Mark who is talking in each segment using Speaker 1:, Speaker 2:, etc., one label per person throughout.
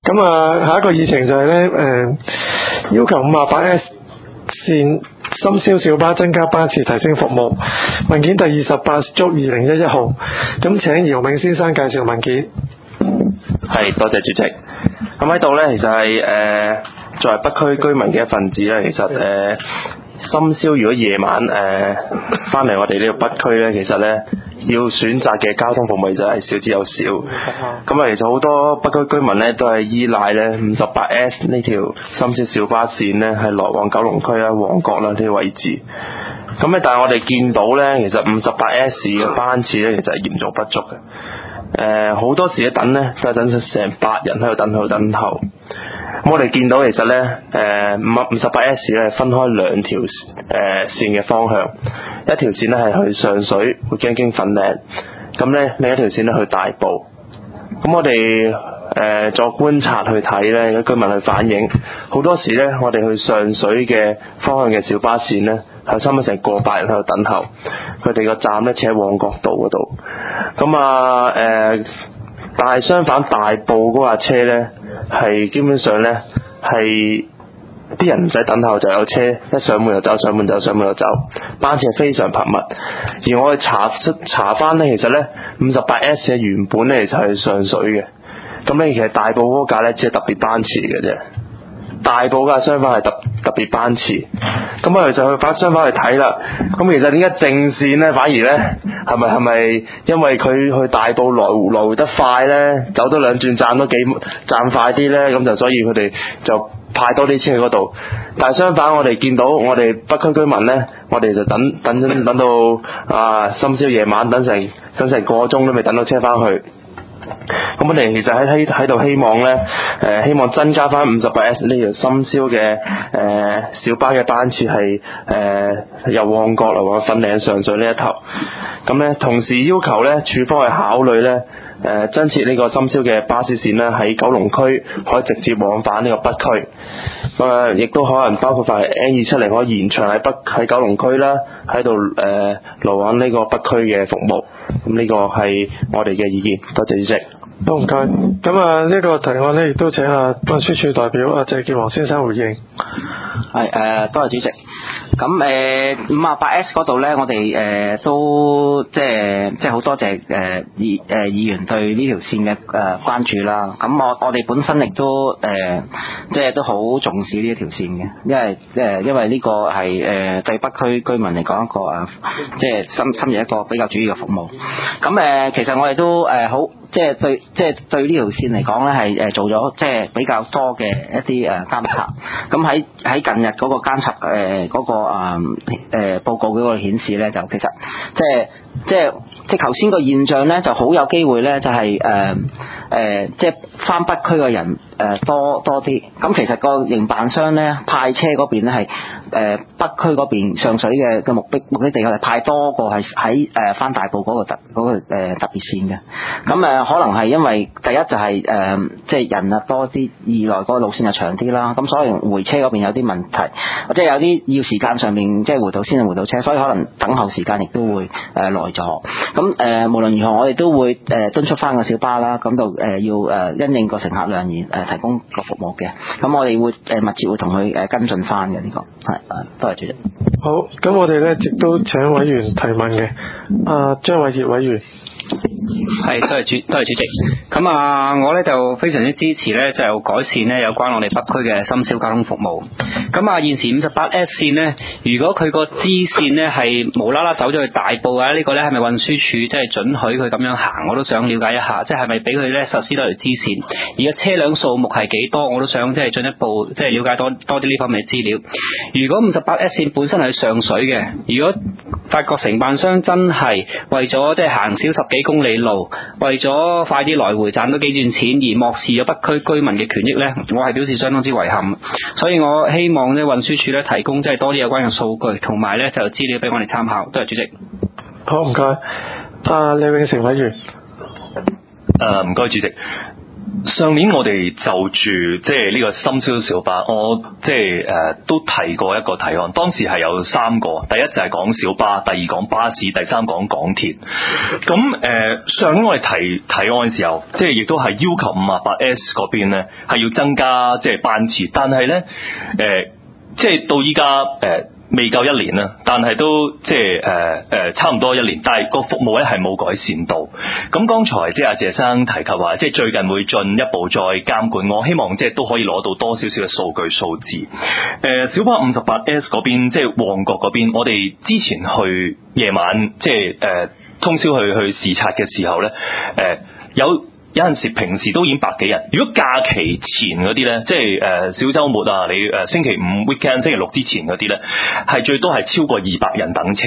Speaker 1: 咁啊，下一個議程就係咧要求 58S 線深宵小巴增加班次提升服務，文件第28足2011號。咁請姚銘先生介紹文件。
Speaker 2: 係，多謝主席。咁喺度咧，其實係作為北區居民嘅一份子咧，其實深宵如果夜晚翻嚟我哋呢個北區咧，其實咧要選擇嘅交通服務就係少之又少。咁啊，其實好多北區居民咧都係依賴咧 58S 呢條深宵小巴線咧，係來往九龍區啊、旺角啦呢啲位置。咁咧，但係我哋見到咧，其實 58S 嘅班次咧，其實係嚴重不足嘅。好多時一等咧，都係等成8人喺度等候。咁我哋見到其實咧，58S 咧分開兩條線嘅方向，一條線咧係去上水，會經粉嶺，咁咧另一條線咧去大埔。咁我哋作觀察去睇咧，有居民去反映，好多時咧我哋去上水嘅方向嘅小巴線咧，係差唔多成個百人喺度等候，佢哋個站咧設喺旺角道嗰度。咁但係相反大埔嗰架車咧，係基本上咧係啲人唔使等候就有車，一上門就走，上門就走，班次係非常頻密。而我哋查翻咧，其實咧 58S 嘅原本咧其實係上水嘅，咁咧其實大埔嗰架咧只係特別班次嘅啫。大埔架相反係特別班次，咁我哋就去相反去睇啦。咁其實點解正線咧反而咧係咪因為佢去大埔來回得快咧，走多兩轉站快啲咧，咁就所以佢哋就派多啲車去嗰度。但係相反我哋見到我哋北區居民咧，我哋就等到深宵夜晚等成個鐘都未等到車翻去。咁我哋其實喺度希望咧，希望增加翻 58S 呢條深宵嘅小巴嘅班次係由旺角來往粉嶺上水呢一頭。咁咧同時要求咧署方去考慮咧增設呢個深宵嘅巴士線咧喺九龍區可以直接往返呢個北區。亦都可能包括翻 N270 可以延長喺九龍區啦，喺度來往呢個北區嘅服務。咁呢個係我哋嘅意見，多謝主席。
Speaker 1: 好，唔該。咁呢個提案咧，亦都請運輸署代表謝建華先生回應。
Speaker 3: 係多謝主席。咁58S 嗰度咧，我哋都即係好多謝議員對呢條線嘅關注啦。咁我哋本身亦都即係都好重視呢一條線嘅，因為呢個係對北區居民嚟講一個即係深夜一個比較主要嘅服務。咁其實我哋都好。即係對呢條線嚟講咧，係做咗即係比較多嘅一啲監察。咁喺近日嗰個監察嗰個報告嗰個顯示咧，就其實即係頭先個現象咧，就好有機會咧，就係即係翻北區嘅人多啲。咁其實個營辦商咧派車嗰邊咧係北區嗰邊上水嘅目的地係派多過係喺翻大埔嗰個特別線嘅。咁可能係因為第一就係即係人多啲，二來嗰個路線就長啲啦。咁所以回車嗰邊有啲問題，即係有啲要時間上面即係回到先係回到車，所以可能等候時間亦都會耐咗。咁無論如何，我哋都會敦促翻個小巴啦，咁就要因應個乘客量而提供個服務嘅。咁我哋會密切會同佢跟進翻嘅呢個係多謝主席。
Speaker 1: 好，咁我哋咧亦都請委員提問嘅。張偉傑委員。
Speaker 4: 係，多謝主席。咁我咧就非常之支持咧，就改善咧有關我哋北區嘅深宵交通服務。咁現時 58S 線咧，如果佢個支線咧係無啦啦走咗去大埔啊，呢個咧係咪運輸署即係准許佢咁樣行？我都想了解一下，即係咪俾佢咧實施多條支線？而家車輛數目係幾多？我都想即係進一步即係了解多啲呢方面嘅資料。如果 58S 線本身係上水嘅，如果發覺承辦商真係為咗即係行少10幾公里路，為咗快啲來回賺多幾轉錢而漠視咗北區居民嘅權益呢，我係表示相當之遺憾。所以我希望呢運輸署呢提供即係多啲有關嘅數據，同埋呢就資料俾我哋參考。多謝主席。
Speaker 1: 好，唔該。李永成委員。
Speaker 5: 唔該主席。 上年我哋就住即係呢個深宵小巴，我即係都提過一個提案，當時係有3個，第一就係講小巴，第二講巴士，第三講港鐵。咁上年我哋提案嘅時候，即係亦都係要求 58S 嗰邊咧係要增加即係班次，但係咧即係到依家未夠1年啦，但係都即係差唔多1年，但係個服務咧係冇改善到。咁剛才即係阿謝生提及話，即係最近會進一步再監管，我希望即係都可以攞到多少少嘅數據數字。小巴 58S 嗰邊，即係旺角嗰邊，我哋之前去夜晚即係通宵去視察嘅時候咧，有陣時平時都已經百幾人，如果假期前嗰啲咧，即係小週末啊，你星期5 weekend 星期6之前嗰啲咧，係最多係超過200人等車，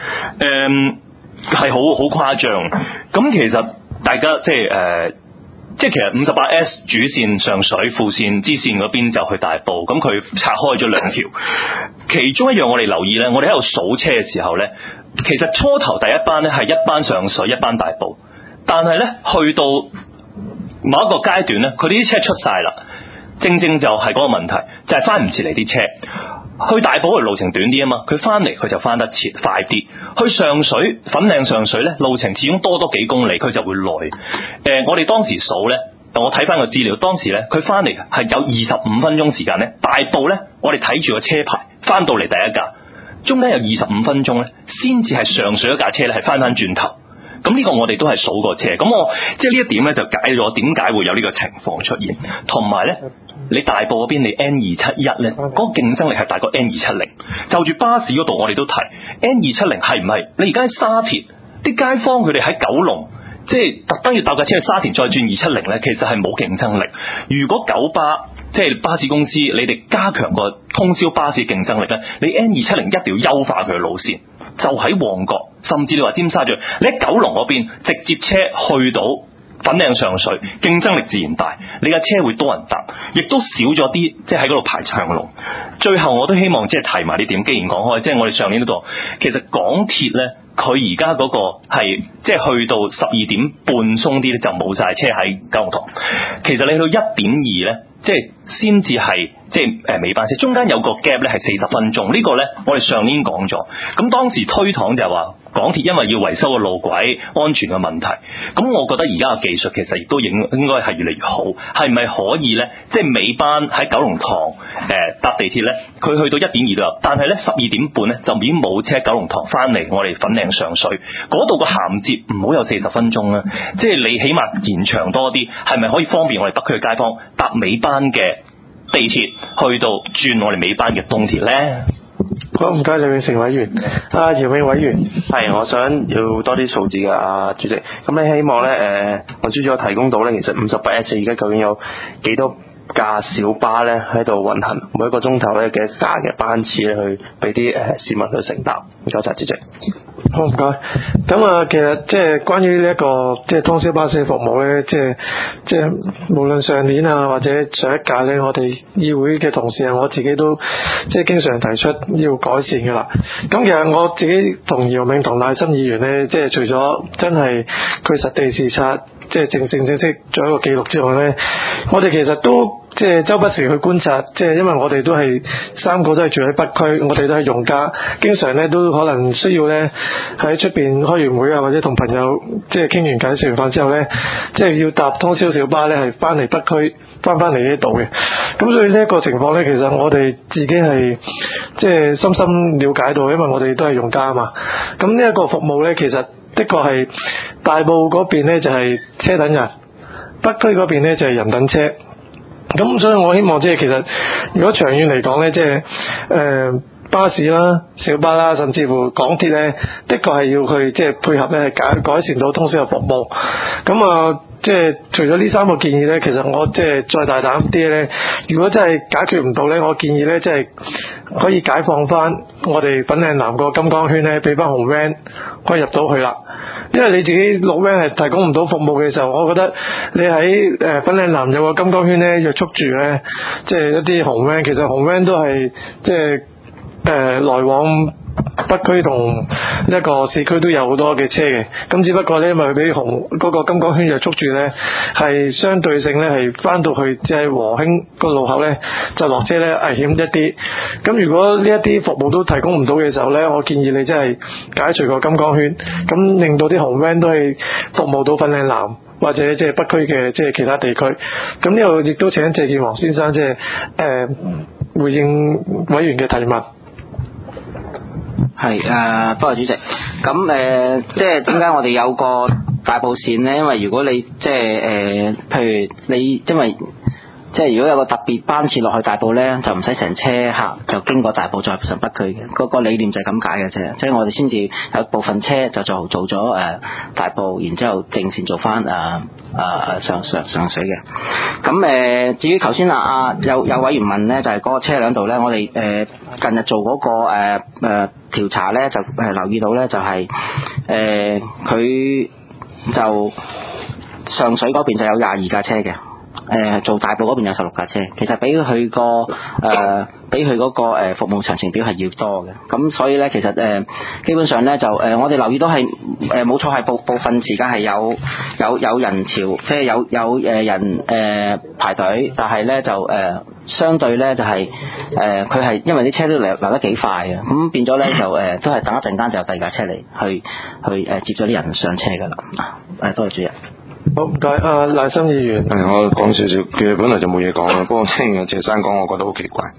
Speaker 5: 係好誇張。咁其實大家即係其實 58S 主線上水副線支線嗰邊就去大埔，咁佢拆開咗2條。其中一樣我哋留意咧，我哋喺度數車嘅時候咧，其實初頭第一班咧係一班上水一班大埔，但係咧去到某一個階段咧，佢哋啲車出晒啦，正就係嗰個問題，就係翻唔切嚟啲車。去大埔嘅路程短啲啊嘛，佢翻嚟佢就翻得切快啲。去上水粉嶺上水咧，路程始終多幾公里，佢就會耐。我哋當時數咧，我睇翻個資料，當時咧佢翻嚟係有25分鐘時間咧，大埔咧我哋睇住個車牌翻到嚟第一架，中間有25分鐘咧，先至係上水一架車咧係翻轉頭。咁呢個我哋都係數過車，咁我即係呢一點咧就解咗點解會有呢個情況出現，同埋咧你大埔嗰邊你 N271 咧嗰個競爭力係大過 N270。就住巴士嗰度我哋都提 N270係唔係？你而家喺沙田啲街坊佢哋喺九龍，即係特登要搭架車去沙田再轉270咧，其實係冇競爭力。如果九巴即係巴士公司，你哋加強個通宵巴士競爭力咧，你 N270 一定要優化佢嘅路線。就喺旺角，甚至你話尖沙咀，你喺九龍嗰邊直接車去到粉嶺上水，競爭力自然大，你架車會多人搭，亦都少咗啲即係喺嗰度排長龍。最後我都希望即係提埋呢點，既然講開，即係我哋上年嗰度，其實港鐵咧，佢而家嗰個係即係去到12點半鬆啲咧，就冇晒車喺九龍塘。其實你去到1點2咧，即係先至係即係尾班車，中間有個 gap 咧係40分鐘，呢個咧我哋上年講咗，咁當時推搪就係話港鐵因為要維修個路軌安全嘅問題，咁我覺得而家嘅技術其實亦都應該係越嚟越好，係咪可以咧？即係尾班喺九龍塘搭地鐵咧，佢去到1點2都有，但係咧12點半咧就已經冇車九龍塘翻嚟我哋粉嶺上水嗰度個銜接唔好有40分鐘啦，即係你起碼延長多啲，係咪可以方便我哋北區嘅街坊搭尾班嘅地鐵去到轉我哋尾班嘅東鐵咧？
Speaker 1: 好，唔該李永成委員。姚永委員，
Speaker 2: 係，我想要多啲數字嘅主席。咁你希望咧運輸署提供到咧，其實 58S 而家究竟有幾多架小巴咧喺度運行，每一個鐘頭咧幾多架嘅班次咧去俾啲市民去乘搭？唔該晒主席。
Speaker 1: 好，唔該。咁其實即係關於呢一個即係通宵巴士服務咧，即係無論上年啊或者上一屆咧，我哋議會嘅同事啊，我自己都即係經常提出要改善嘅啦。咁其實我自己同姚永同賴森議員咧，即係除咗真係佢實地視察，即係正式做一個記錄之外咧，我哋其實都即係周不時去觀察，即係因為我哋都係3個都係住喺北區，我哋都係用家，經常咧都可能需要咧喺出邊開完會啊，或者同朋友即係傾完偈食完飯之後咧，即係要搭通宵小巴咧係翻嚟北區翻嚟呢度嘅。咁所以呢一個情況咧，其實我哋自己係即係深深了解到，因為我哋都係用家啊嘛。咁呢一個服務咧，其實的確係大埔嗰邊咧就係車等人，北區嗰邊咧就係人等車。咁所以我希望即係其實如果長遠嚟講咧，即係巴士啦、小巴啦，甚至乎港鐵咧，的確係要去即係配合咧，改善到通宵嘅服務。咁即係除咗呢3個建議咧，其實我即係再大膽啲咧，如果真係解決唔到咧，我建議咧即係可以解放翻我哋粉嶺南個金剛圈咧，俾翻紅 van 可以入到去啦。因為你自己綠 van 係提供唔到服務嘅時候，我覺得你喺粉嶺南有個金剛圈咧約束住咧，即係一啲紅 van，其實紅 van 都係即係來往北區同一個市區都有好多嘅車嘅，咁只不過咧，因為佢俾紅嗰個金光圈就捉住咧，係相對性咧係翻到去即係和興個路口咧就落車咧危險一啲。咁如果呢一啲服務都提供唔到嘅時候咧，我建議你真係解除個金光圈，咁令到啲紅 van 都係服務到粉嶺南或者即係北區嘅即係其他地區。咁呢度亦都請謝建煌先生即係回應委員嘅提問。
Speaker 3: 係多謝主席。咁即係點解我哋有個大埔線呢？因為如果你即係譬如你因為即係如果有個特別班次落去大埔呢，就唔使成車客就經過大埔再上北區嘅。個理念就係咁解嘅啫。即係我哋先至有部分車就做咗大埔，然之後正線做翻上水嘅。咁至於頭先有委員問呢，就係嗰個車輛度呢，我哋近日做嗰個調查呢，就留意到呢，就係佢就上水嗰邊就有22架車嘅。做大埔嗰邊有16架車，其實比佢嗰個服務詳情表係要多嘅，咁所以咧其實基本上咧就我哋留意到係冇錯係部分時間係有人潮，即係有人排隊，但係咧就相對咧就係佢係因為啲車都流得幾快嘅，咁變咗咧就都係等一陣間就有第二架車嚟去接咗啲人上車㗎啦。多謝主任。
Speaker 1: 好，唔該。賴心議員。
Speaker 6: 我講少少，其實本來就冇嘢講嘅，不過聽阿謝生講，我覺得好奇怪。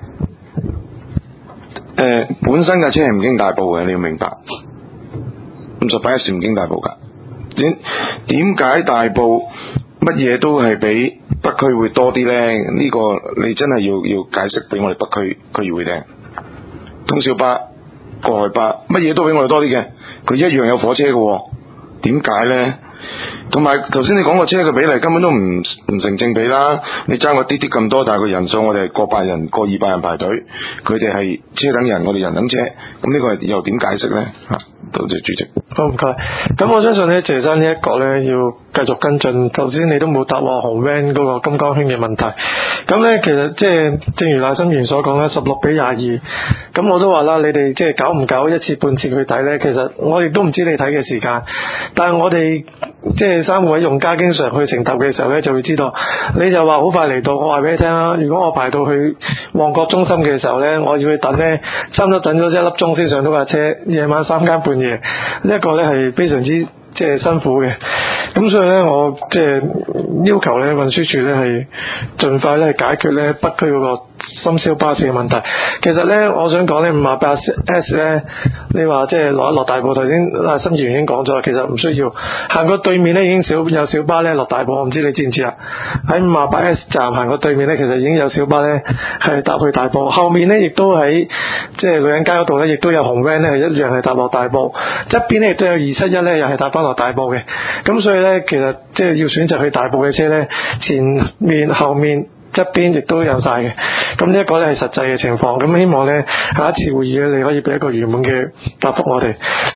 Speaker 6: 本身架車係唔經大埔嘅，你要明白。58S唔經大埔㗎。點解大埔乜嘢都係比北區會多啲咧？呢個你真係要解釋俾我哋北區區議會聽。通宵巴、過海巴，乜嘢都比我哋多啲嘅，佢一樣有火車嘅喎。點解咧？同埋頭先你講個車嘅比例根本都唔成正比啦，你爭個啲咁多，但係個人數我哋係過百人、過200人排隊，佢哋係車等人，我哋人等車，咁呢個係又點解釋咧？多謝主席。
Speaker 1: 好，唔該。咁我相信咧，謝生呢一個咧要繼續跟進。頭先你都冇答話紅 van 嗰個金光圈嘅問題。咁咧其實即係正如賴心員所講啦，16:22。咁我都話啦，你哋即係久唔久一次半次去睇咧，其實我亦都唔知你睇嘅時間。但係我哋即係3位用家經常去乘搭嘅時候咧，就會知道。你就話好快嚟到，我話俾你聽啦。如果我排到去旺角中心嘅時候咧，我要去等咧，差唔多等咗1粒鐘先上到架車，夜晚3更半夜。呢一個咧係非常之即係辛苦嘅，咁所以咧我即係要求咧運輸署咧係盡快咧解決咧北區嗰個深宵巴士嘅問題。其實咧我想講咧58S 咧，你話即係落大埔，頭先心議員已經講咗，其實唔需要行過對面咧已經有小巴咧落大埔，我唔知你知唔知啊？喺58S 站行過對面咧，其實已經有小巴咧係搭去大埔，後面咧亦都喺即係女人街嗰度咧，亦都有紅 van 咧係一樣係搭落大埔，側邊咧亦都有271咧又係搭翻落大埔嘅。咁所以咧其實即係要選擇去大埔嘅車咧，前面後面側邊亦都有晒嘅。咁呢一個咧係實際嘅情況。咁希望咧下一次會議咧你可以俾一個圓滿嘅答覆我哋。